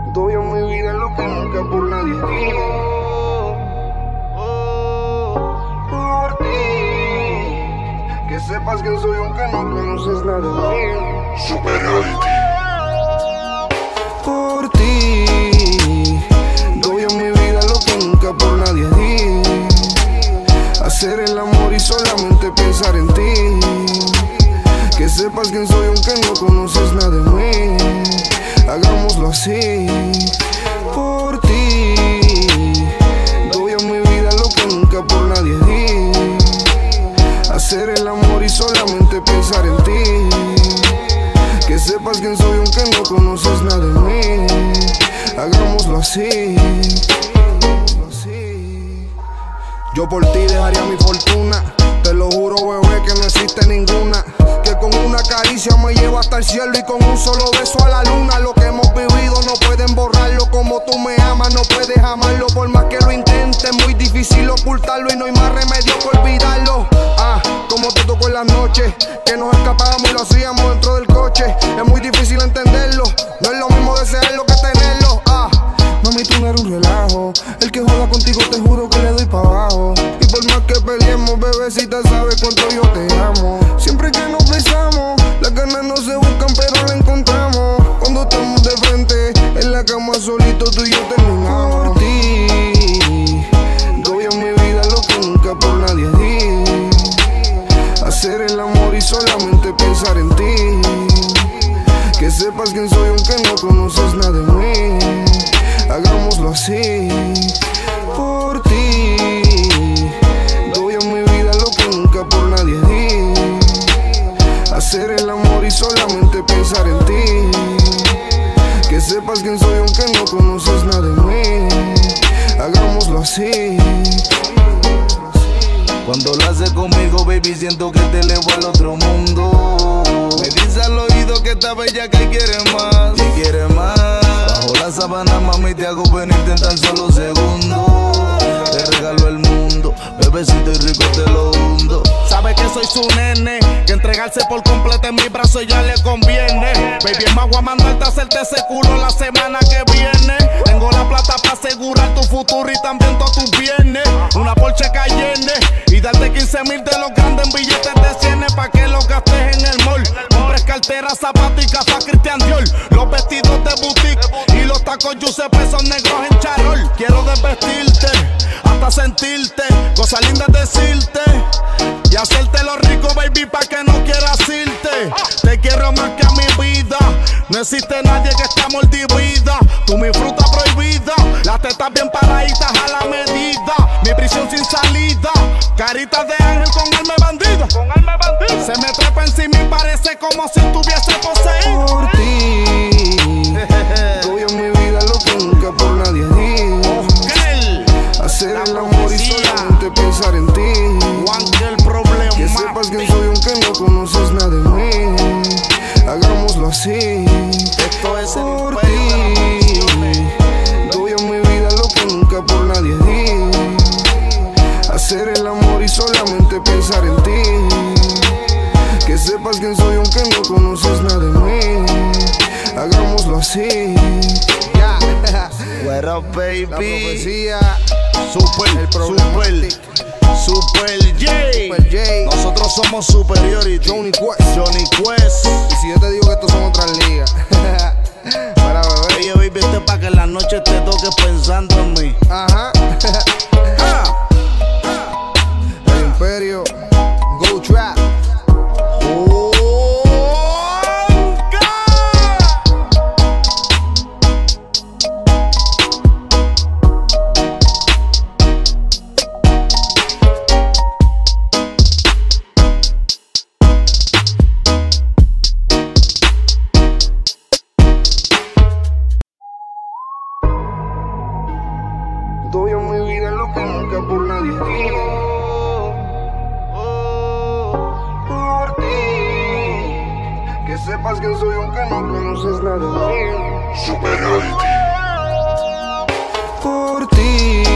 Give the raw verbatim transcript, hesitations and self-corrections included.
Doy a mi vida lo que nunca por nadie di. Por ti, que sepas quién soy aunque no conoces nada de mí. Superiority. Por ti, doy a mi vida lo que nunca por nadie di. Hacer el amor y solamente pensar en ti. Que sepas quién soy aunque no conoces nada de mí. Hagámoslo así. Por ti, doy a mi vida lo que nunca por nadie di. Hacer el amor y solamente pensar en ti. Que sepas quién soy aunque no conoces nada de mí. Hagámoslo así. Yo por ti dejaría mi fortuna. Te lo juro, bebé, que no existe ninguna. Que con una caricia me lleva hasta el cielo y con un solo beso a la luna. Lo que hemos vivido no pueden borrarlo. Como tú me amas no puedes amarlo. Por más que lo intentes, es muy difícil ocultarlo. Y no hay más remedio que olvidarlo. Ah, como te tocó en las noches, que nos escapábamos y lo hacíamos dentro del coche. Es muy difícil entenderlo. No es lo mismo desearlo que tenerlo. Ah, mami, tú no eres un relajo. El que joda contigo te juro que le doy pa' abajo. Y por más que peleemos, bebecita, sabes cuánto yo te amo. Siempre que nos besamos, las ganas no se buscan pero la encontramos. Cuando estamos de frente, en la cama solito tú y yo terminamos. Por ti, doy a mi vida lo que nunca por nadie di. Hacer el amor y solamente pensar en ti. Que sepas quién soy aunque no conoces nada de mí. Hagámoslo así. Por ti, doy a mi vida lo que nunca por nadie di. Hacer el amor y solamente pensar en ti. Que sepas quién soy aunque no conoces nada de mí. Hagámoslo así. Cuando lo haces conmigo, baby, siento que te elevo al otro mundo. Me dice al oído que esta bella que quiere más, que quiere más. Bajo la sábana, mami, te hago venirte en tan solo segundos. Te regalo el mundo, bebecito y rico te lo hundo. Sabe que soy su nene, que entregarse por completo en mi brazo ya le conviene. Baby, es más, voy a mandarte a hacerte ese culo la semana que viene. Tengo la plata para asegurar tu futuro y también todos tus bienes. Una Porsche Cayenne y darte quince mil de los grandes en billetes de cien pa' que los gastes en el mall. Compres carteras, zapatos y gafas Christian Dior. Los vestidos de boutique y los tacos Giuseppe son negros en charol. Quiero desvestirte hasta sentirte, cosas lindas decirte y hacértelo rico, baby, pa' que no quieras irte. Te quiero más que a mi vida. No existe nadie que esté mordivida. Tú mi fruta prohibida. Las tetas bien paraditas a la medida. Mi prisión sin salida. Caritas de ángel con alma bandida. Con alma bandida. Se me trepa encima y parece como si estuviese poseído. Por ti, doy a mi vida lo que nunca por nadie di. Hacer el amor y solamente pensar en ti. Que sepas quién soy aunque no conoces nada de mí. Hagámoslo así. Esto es el por imperio de ti, doy a mi vida lo que nunca por nadie di. Hacer el amor y solamente pensar en ti. Que sepas quién soy aunque no conoces nada de mí. Hagámoslo así. Yeah. What up, baby? La profecía. Super, El super, Super J. Super J. Nosotros somos Superiority. Johnny Quest. Johnny Quest. Y si yo te digo que estos son otras ligas. Para beber. Oye, baby, este es pa' que en la noche te toques pensando en mí. Ajá. El Imperio. Go Trap. Oh, Doy a mi vida lo que nunca por nadie di. Por ti, que sepas quién soy aunque no conoces nada de mí. Superiority. Por ti,